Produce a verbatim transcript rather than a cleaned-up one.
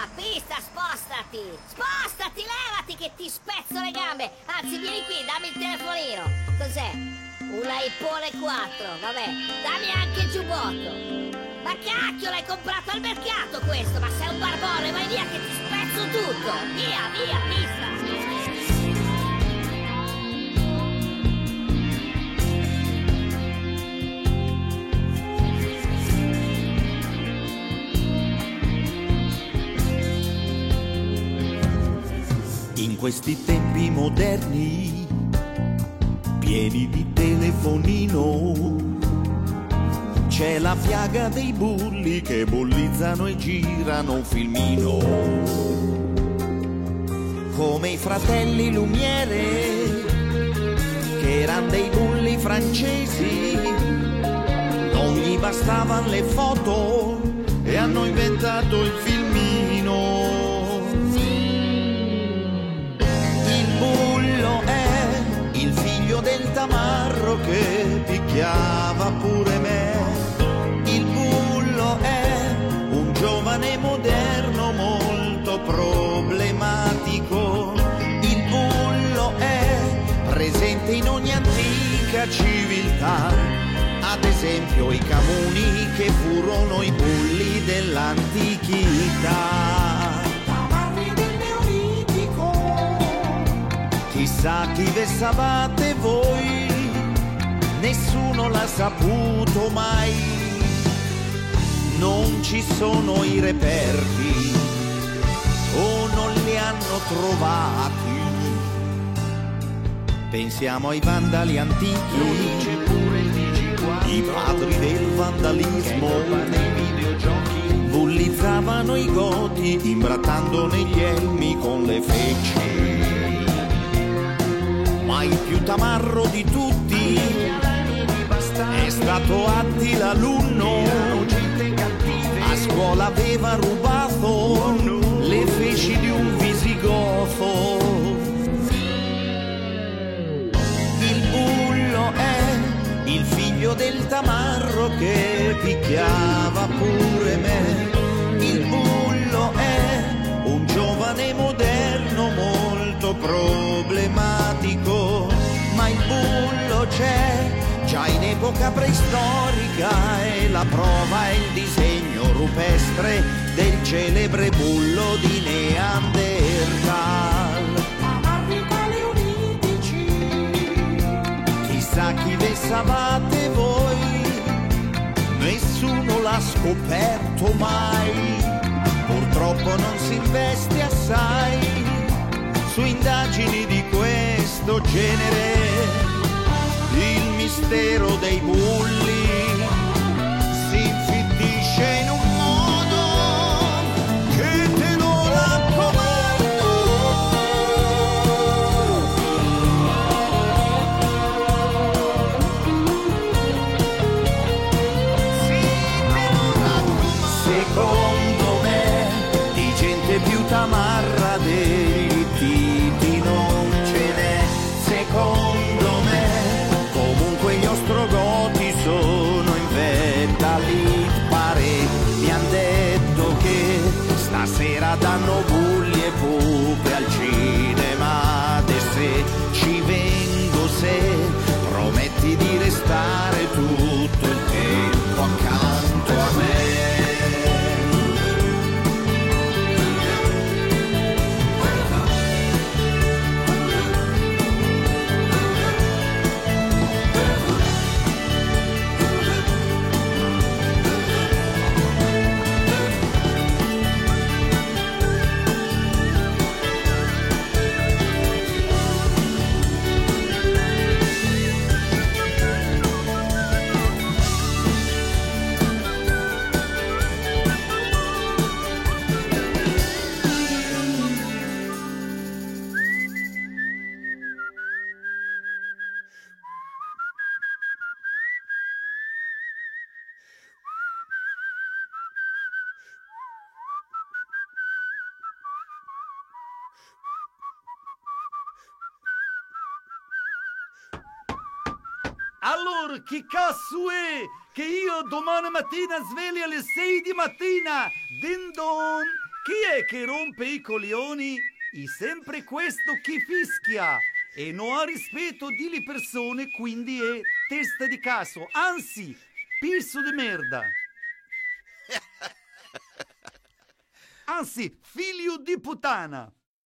pista, spostati! Spostati, levati che ti spezzo le gambe! Anzi, vieni qui, dammi il telefonino! Cos'è? Un iPhone quattro, vabbè, dammi anche il giubbotto! Ma cacchio, l'hai comprato al mercato questo! Ma sei un barbone, vai via che ti spezzo tutto! Via, via, pista! In questi tempi moderni, pieni di telefonino, c'è la piaga dei bulli che bullizzano e girano un filmino. Come i fratelli Lumiere, che eran dei bulli francesi, non gli bastavano le foto e hanno inventato il filmino. Del tamarro che picchiava pure me. Il bullo è un giovane moderno molto problematico. Il bullo è presente in ogni antica civiltà, ad esempio i Camuni che furono i bulli dell'antichità. Chissà chi ve sapate voi, nessuno l'ha saputo mai. Non ci sono i reperti o non li hanno trovati. Pensiamo ai vandali antichi, i padri del vandalismo, bullizzavano i goti imbrattando negli elmi con le feci. Ma il più tamarro di tutti è stato Attila l'Unno. A scuola aveva rubato le feci di un visigotho. Il bullo è il figlio del tamarro che picchiava pure me. Il bullo è un giovane moderno molto problematico, ma il bullo c'è già in epoca preistorica e la prova è il disegno rupestre del celebre bullo di Neanderthal. Tamarri paleolitici, chissà chi ve sapate voi, nessuno l'ha scoperto mai. Purtroppo non si investe assai su indagini di questo genere. Il mistero dei bulli si infittisce in un modo che te lo raccomando. Sì, te lo raccomando. Secondo me di gente più tamarra dei titi non ce n'è. Secondo me comunque gli ostrogoti sono in vetta all'hit parade. Mi han detto che stasera danno bulli e pupe al cinema. De se ci vengo, se prometti di restare tutto il tempo accanto a me. Allora, che cazzo è? Che io domani mattina svegli alle sei di mattina, din don, Chi è che rompe i coglioni? È sempre questo che fischia e non ha rispetto delle persone, quindi è testa di caso, anzi, piso di merda. Anzi, figlio di puttana.